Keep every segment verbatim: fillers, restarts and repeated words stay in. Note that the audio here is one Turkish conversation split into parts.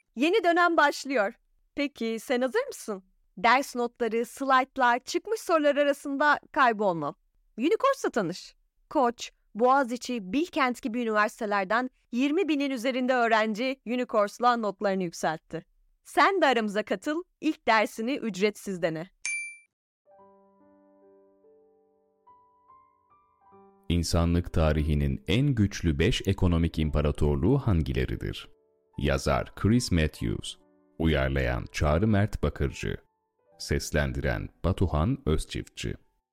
Yeni dönem başlıyor. Peki sen hazır mısın? Ders notları, slaytlar, çıkmış sorular arasında kaybolma. Unicourse'la tanış. Koç, Boğaziçi, Bilkent gibi üniversitelerden yirmi binin üzerinde öğrenci Unicourse'la notlarını yükseltti. Sen de aramıza katıl, ilk dersini ücretsiz dene. İnsanlık tarihinin en güçlü beş ekonomik imparatorluğu hangileridir? Yazar Chris Matthews, uyarlayan Çağrı Mert Bakırcı, seslendiren Batuhan Özçiftçi.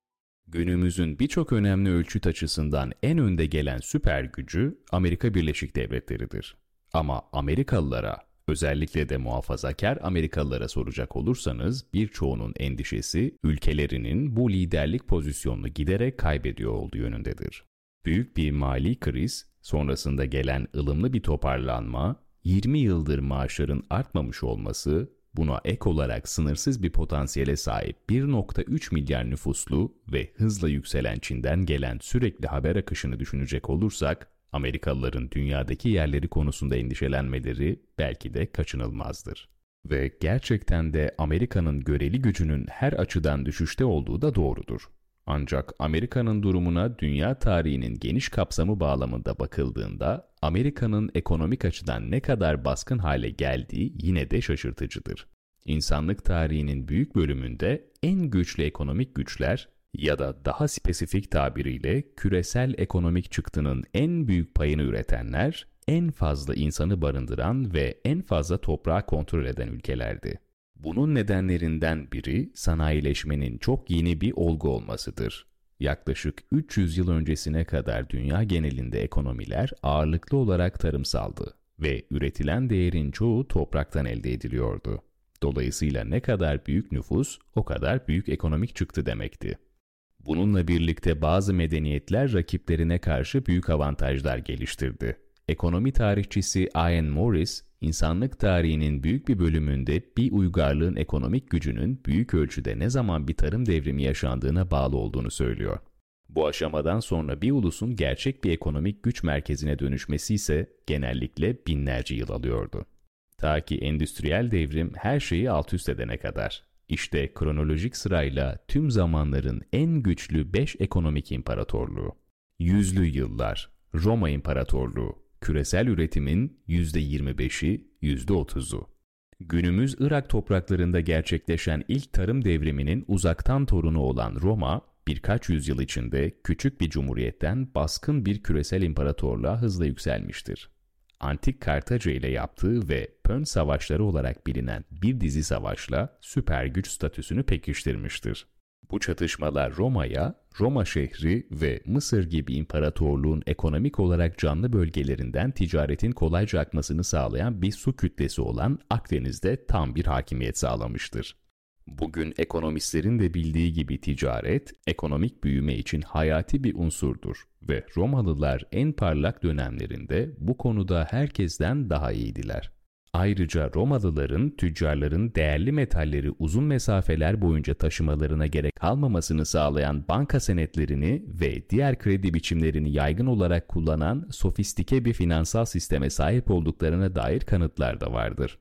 Günümüzün birçok önemli ölçüt açısından en önde gelen süper gücü Amerika Birleşik Devletleri'dir. Ama Amerikalılara, özellikle de muhafazakar Amerikalılara soracak olursanız birçoğunun endişesi ülkelerinin bu liderlik pozisyonunu giderek kaybediyor olduğu yönündedir. Büyük bir mali kriz, sonrasında gelen ılımlı bir toparlanma, yirmi yıldır maaşların artmamış olması, buna ek olarak sınırsız bir potansiyele sahip bir virgül üç milyar nüfuslu ve hızla yükselen Çin'den gelen sürekli haber akışını düşünecek olursak, Amerikalıların dünyadaki yerleri konusunda endişelenmeleri belki de kaçınılmazdır. Ve gerçekten de Amerika'nın göreli gücünün her açıdan düşüşte olduğu da doğrudur. Ancak Amerika'nın durumuna dünya tarihinin geniş kapsamı bağlamında bakıldığında, Amerika'nın ekonomik açıdan ne kadar baskın hale geldiği yine de şaşırtıcıdır. İnsanlık tarihinin büyük bölümünde en güçlü ekonomik güçler ya da daha spesifik tabiriyle küresel ekonomik çıktının en büyük payını üretenler, en fazla insanı barındıran ve en fazla toprağı kontrol eden ülkelerdi. Bunun nedenlerinden biri sanayileşmenin çok yeni bir olgu olmasıdır. Yaklaşık üç yüz yıl öncesine kadar dünya genelinde ekonomiler ağırlıklı olarak tarımsaldı ve üretilen değerin çoğu topraktan elde ediliyordu. Dolayısıyla ne kadar büyük nüfus, o kadar büyük ekonomik çıktı demekti. Bununla birlikte bazı medeniyetler rakiplerine karşı büyük avantajlar geliştirdi. Ekonomi tarihçisi Ian Morris, insanlık tarihinin büyük bir bölümünde bir uygarlığın ekonomik gücünün büyük ölçüde ne zaman bir tarım devrimi yaşandığına bağlı olduğunu söylüyor. Bu aşamadan sonra bir ulusun gerçek bir ekonomik güç merkezine dönüşmesi ise genellikle binlerce yıl alıyordu. Ta ki endüstriyel devrim her şeyi alt üst edene kadar. İşte kronolojik sırayla tüm zamanların en güçlü beş ekonomik imparatorluğu. Yüzlü yıllar, Roma İmparatorluğu, küresel üretimin yüzde yirmi beşi, yüzde otuzu. Günümüz Irak topraklarında gerçekleşen ilk tarım devriminin uzaktan torunu olan Roma, birkaç yüzyıl içinde küçük bir cumhuriyetten baskın bir küresel imparatorluğa hızla yükselmiştir. Antik Kartaca ile yaptığı ve Pön Savaşları olarak bilinen bir dizi savaşla süper güç statüsünü pekiştirmiştir. Bu çatışmalar Roma'ya, Roma şehri ve Mısır gibi imparatorluğun ekonomik olarak canlı bölgelerinden ticaretin kolayca akmasını sağlayan bir su kütlesi olan Akdeniz'de tam bir hakimiyet sağlamıştır. Bugün ekonomistlerin de bildiği gibi ticaret, ekonomik büyüme için hayati bir unsurdur ve Romalılar en parlak dönemlerinde bu konuda herkesten daha iyiydiler. Ayrıca Romalıların tüccarların değerli metalleri uzun mesafeler boyunca taşımalarına gerek kalmamasını sağlayan banka senetlerini ve diğer kredi biçimlerini yaygın olarak kullanan sofistike bir finansal sisteme sahip olduklarına dair kanıtlar da vardır.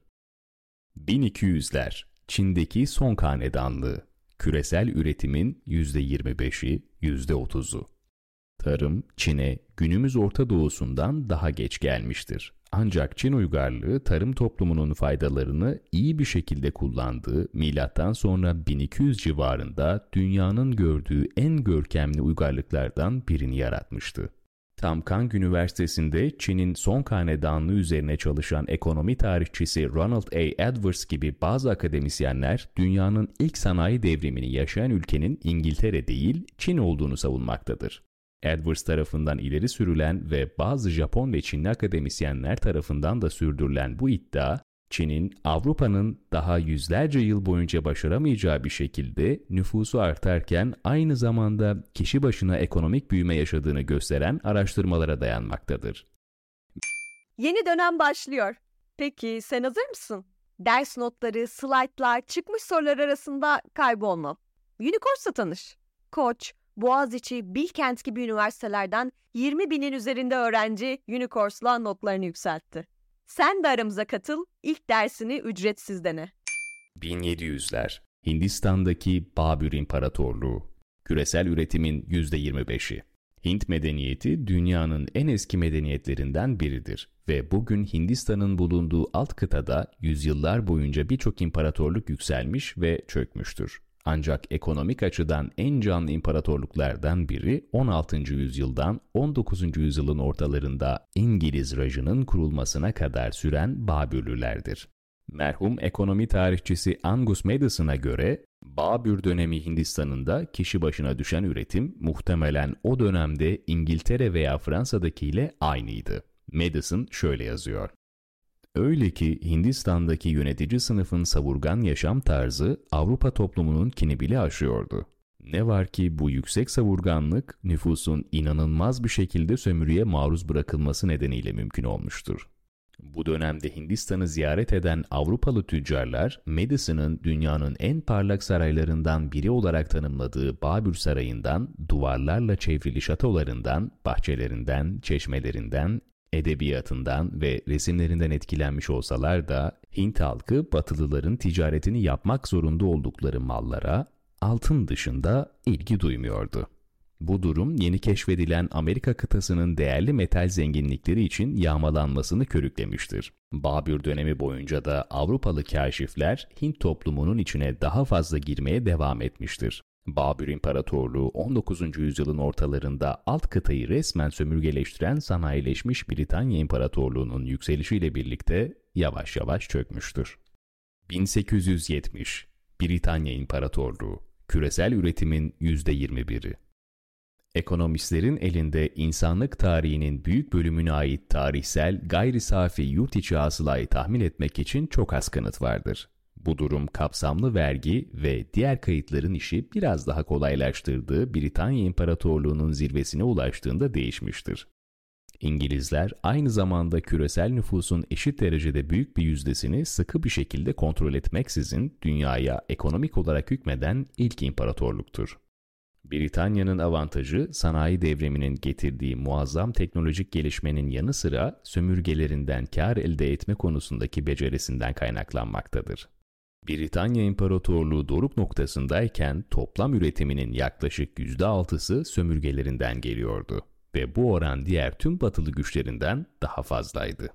bin iki yüzler, Çin'deki Song Hanedanlığı, küresel üretimin yüzde yirmi beşi, yüzde otuzu. Tarım, Çin'e günümüz Orta Doğu'sundan daha geç gelmiştir. Ancak Çin uygarlığı tarım toplumunun faydalarını iyi bir şekilde kullandığı milattan sonra bin iki yüz civarında dünyanın gördüğü en görkemli uygarlıklardan birini yaratmıştı. Tamkang Üniversitesi'nde Çin'in Song Hanedanlığı üzerine çalışan ekonomi tarihçisi Ronald A. Edwards gibi bazı akademisyenler dünyanın ilk sanayi devrimini yaşayan ülkenin İngiltere değil Çin olduğunu savunmaktadır. Edwards tarafından ileri sürülen ve bazı Japon ve Çinli akademisyenler tarafından da sürdürülen bu iddia, Çin'in Avrupa'nın daha yüzlerce yıl boyunca başaramayacağı bir şekilde nüfusu artarken aynı zamanda kişi başına ekonomik büyüme yaşadığını gösteren araştırmalara dayanmaktadır. Yeni dönem başlıyor. Peki sen hazır mısın? Ders notları, slaytlar, çıkmış sorular arasında kaybolma. Unicourse'la tanış. Koç, Boğaziçi, Bilkent gibi üniversitelerden yirmi binin üzerinde öğrenci Unicourse'la notlarını yükseltti. Sen de aramıza katıl, ilk dersini ücretsiz dene. bin yedi yüzler. Hindistan'daki Babür İmparatorluğu. Küresel üretimin yüzde yirmi beşi. Hint medeniyeti dünyanın en eski medeniyetlerinden biridir ve bugün Hindistan'ın bulunduğu alt kıtada yüzyıllar boyunca birçok imparatorluk yükselmiş ve çökmüştür. Ancak ekonomik açıdan en canlı imparatorluklardan biri on altıncı yüzyıldan on dokuzuncu yüzyılın ortalarında İngiliz Rajı'nın kurulmasına kadar süren Babürlülerdir. Merhum ekonomi tarihçisi Angus Maddison'a göre Babür dönemi Hindistan'ında kişi başına düşen üretim muhtemelen o dönemde İngiltere veya Fransa'dakiyle aynıydı. Maddison şöyle yazıyor. Öyle ki Hindistan'daki yönetici sınıfın savurgan yaşam tarzı Avrupa toplumunun bile aşıyordu. Ne var ki bu yüksek savurganlık nüfusun inanılmaz bir şekilde sömürüye maruz bırakılması nedeniyle mümkün olmuştur. Bu dönemde Hindistan'ı ziyaret eden Avrupalı tüccarlar, Madison'ın dünyanın en parlak saraylarından biri olarak tanımladığı Babür Sarayı'ndan, duvarlarla çevrili şatolarından, bahçelerinden, çeşmelerinden, edebiyatından ve resimlerinden etkilenmiş olsalar da, Hint halkı Batılıların ticaretini yapmak zorunda oldukları mallara, altın dışında ilgi duymuyordu. Bu durum yeni keşfedilen Amerika kıtasının değerli metal zenginlikleri için yağmalanmasını körüklemiştir. Babür dönemi boyunca da Avrupalı kâşifler Hint toplumunun içine daha fazla girmeye devam etmiştir. Babür İmparatorluğu on dokuzuncu yüzyılın ortalarında alt kıtayı resmen sömürgeleştiren sanayileşmiş Britanya İmparatorluğu'nun yükselişiyle birlikte yavaş yavaş çökmüştür. bin sekiz yüz yetmiş Britanya İmparatorluğu, küresel üretimin yüzde yirmi biri. Ekonomistlerin elinde insanlık tarihinin büyük bölümüne ait tarihsel gayri safi yurt içi hasılayı tahmin etmek için çok az kanıt vardır. Bu durum kapsamlı vergi ve diğer kayıtların işi biraz daha kolaylaştırdığı Britanya İmparatorluğu'nun zirvesine ulaştığında değişmiştir. İngilizler aynı zamanda küresel nüfusun eşit derecede büyük bir yüzdesini sıkı bir şekilde kontrol etmeksizin dünyaya ekonomik olarak hükmeden ilk imparatorluktur. Britanya'nın avantajı sanayi devriminin getirdiği muazzam teknolojik gelişmenin yanı sıra sömürgelerinden kar elde etme konusundaki becerisinden kaynaklanmaktadır. Britanya İmparatorluğu doruk noktasındayken toplam üretiminin yaklaşık yüzde altısı sömürgelerinden geliyordu ve bu oran diğer tüm batılı güçlerinden daha fazlaydı.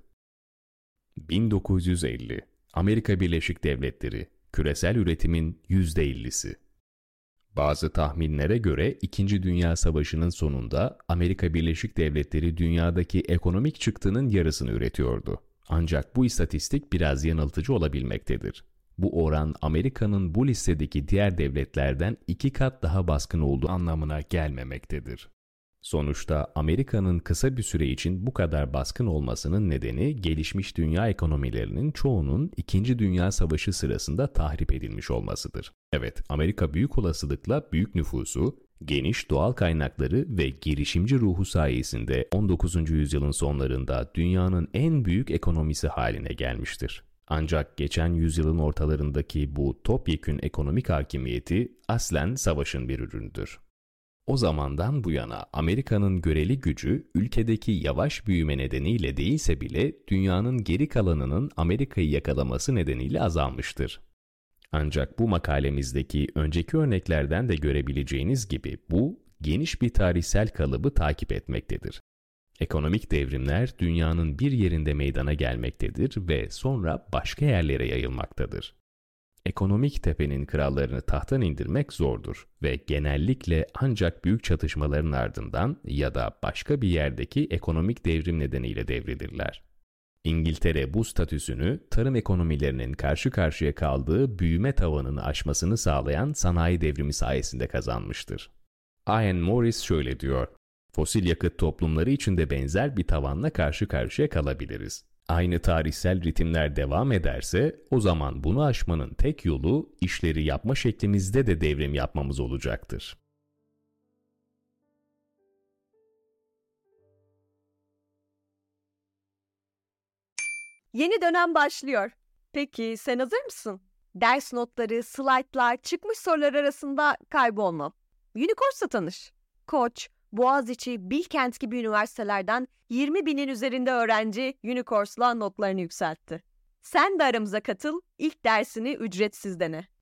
bin dokuz yüz elli Amerika Birleşik Devletleri, küresel üretimin yüzde ellisi. Bazı tahminlere göre İkinci Dünya Savaşı'nın sonunda Amerika Birleşik Devletleri dünyadaki ekonomik çıktının yarısını üretiyordu. Ancak bu istatistik biraz yanıltıcı olabilmektedir. Bu oran Amerika'nın bu listedeki diğer devletlerden iki kat daha baskın olduğu anlamına gelmemektedir. Sonuçta Amerika'nın kısa bir süre için bu kadar baskın olmasının nedeni gelişmiş dünya ekonomilerinin çoğunun İkinci Dünya Savaşı sırasında tahrip edilmiş olmasıdır. Evet, Amerika büyük olasılıkla büyük nüfusu, geniş doğal kaynakları ve girişimci ruhu sayesinde on dokuzuncu yüzyılın sonlarında dünyanın en büyük ekonomisi haline gelmiştir. Ancak geçen yüzyılın ortalarındaki bu topyekün ekonomik hakimiyeti aslen savaşın bir ürünüdür. O zamandan bu yana Amerika'nın göreli gücü ülkedeki yavaş büyüme nedeniyle değilse bile dünyanın geri kalanının Amerika'yı yakalaması nedeniyle azalmıştır. Ancak bu makalemizdeki önceki örneklerden de görebileceğiniz gibi bu geniş bir tarihsel kalıbı takip etmektedir. Ekonomik devrimler dünyanın bir yerinde meydana gelmektedir ve sonra başka yerlere yayılmaktadır. Ekonomik tepenin krallarını tahttan indirmek zordur ve genellikle ancak büyük çatışmaların ardından ya da başka bir yerdeki ekonomik devrim nedeniyle devrilirler. İngiltere bu statüsünü tarım ekonomilerinin karşı karşıya kaldığı büyüme tavanını aşmasını sağlayan sanayi devrimi sayesinde kazanmıştır. Ian Morris şöyle diyor: "Fosil yakıt toplumları için de benzer bir tavanla karşı karşıya kalabiliriz. Aynı tarihsel ritimler devam ederse o zaman bunu aşmanın tek yolu işleri yapma şeklimizde de devrim yapmamız olacaktır." Yeni dönem başlıyor. Peki sen hazır mısın? Ders notları, slaytlar, çıkmış sorular arasında kaybolma. Unicourse'la tanış. Koç, Boğaziçi, Bilkent gibi üniversitelerden yirmi binin üzerinde öğrenci Unicourse'la notlarını yükseltti. Sen de aramıza katıl, ilk dersini ücretsiz dene.